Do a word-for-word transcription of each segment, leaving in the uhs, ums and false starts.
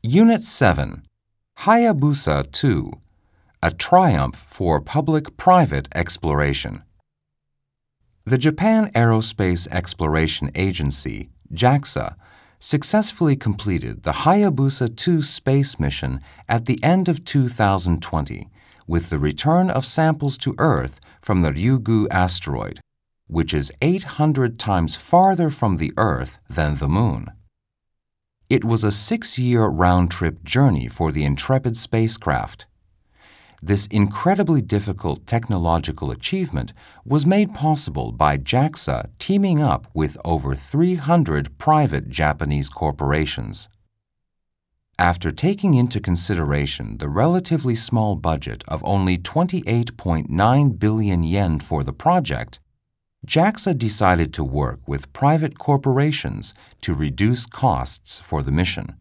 Unit seven, Hayabusa two, a triumph for public-private exploration. The Japan Aerospace Exploration Agency, JAXA, successfully completed the Hayabusa two space mission at the end of two thousand twenty with the return of samples to Earth from the Ryugu asteroid, which is eight hundred times farther from the Earth than the Moon. It was a six-year round-trip journey for the Intrepid spacecraft. This incredibly difficult technological achievement was made possible by JAXA teaming up with over three hundred private Japanese corporations. After taking into consideration the relatively small budget of only twenty-eight point nine billion yen for the project, JAXA decided to work with private corporations to reduce costs for the mission.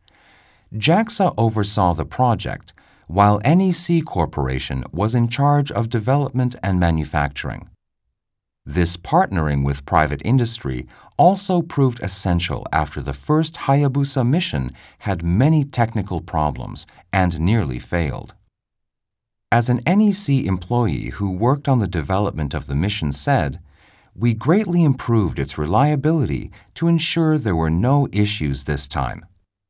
JAXA oversaw the project, while N E C Corporation was in charge of development and manufacturing. This partnering with private industry also proved essential after the first Hayabusa mission had many technical problems and nearly failed. As an N E C employee who worked on the development of the mission said, "We greatly improved its reliability to ensure there were no issues this time."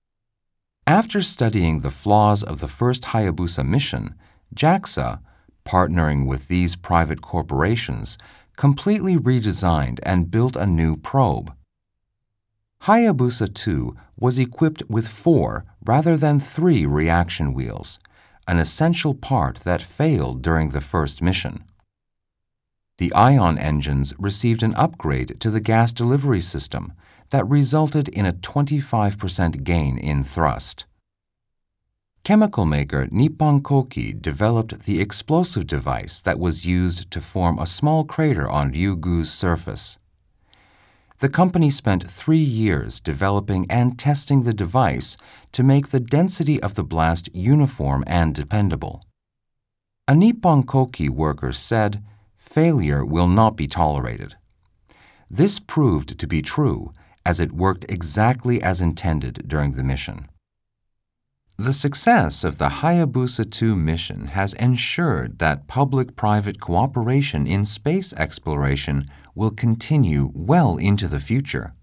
After studying the flaws of the first Hayabusa mission, JAXA, partnering with these private corporations, completely redesigned and built a new probe. Hayabusa two was equipped with four rather than three reaction wheels, an essential part that failed during the first mission. The ion engines received an upgrade to the gas delivery system that resulted in a twenty-five percent gain in thrust. Chemical maker Nippon Koki developed the explosive device that was used to form a small crater on Ryugu's surface. The company spent three years developing and testing the device to make the density of the blast uniform and dependable. A Nippon Koki worker said, "Failure will not be tolerated." This proved to be true, as it worked exactly as intended during the mission. The success of the Hayabusa two mission has ensured that public-private cooperation in space exploration will continue well into the future.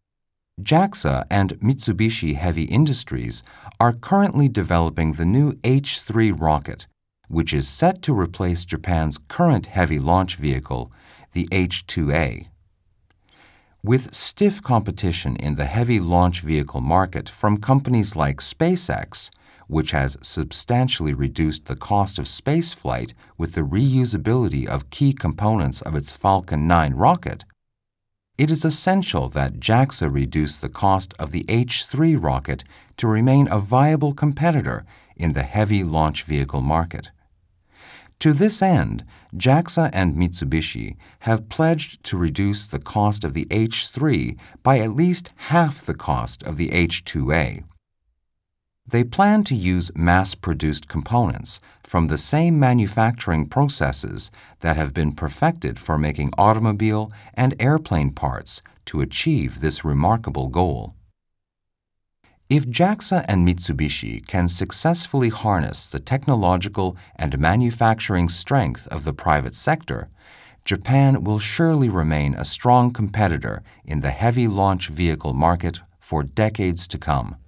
JAXA and Mitsubishi Heavy Industries are currently developing the new H three rocket, which is set to replace Japan's current heavy launch vehicle, the H two A. With stiff competition in the heavy launch vehicle market from companies like SpaceX, which has substantially reduced the cost of spaceflight with the reusability of key components of its Falcon nine rocket, it is essential that JAXA reduce the cost of the H three rocket to remain a viable competitor in the heavy launch vehicle market. To this end, JAXA and Mitsubishi have pledged to reduce the cost of the H three by at least half the cost of the H two A. They plan to use mass-produced components from the same manufacturing processes that have been perfected for making automobile and airplane parts to achieve this remarkable goal. If JAXA and Mitsubishi can successfully harness the technological and manufacturing strength of the private sector, Japan will surely remain a strong competitor in the heavy launch vehicle market for decades to come.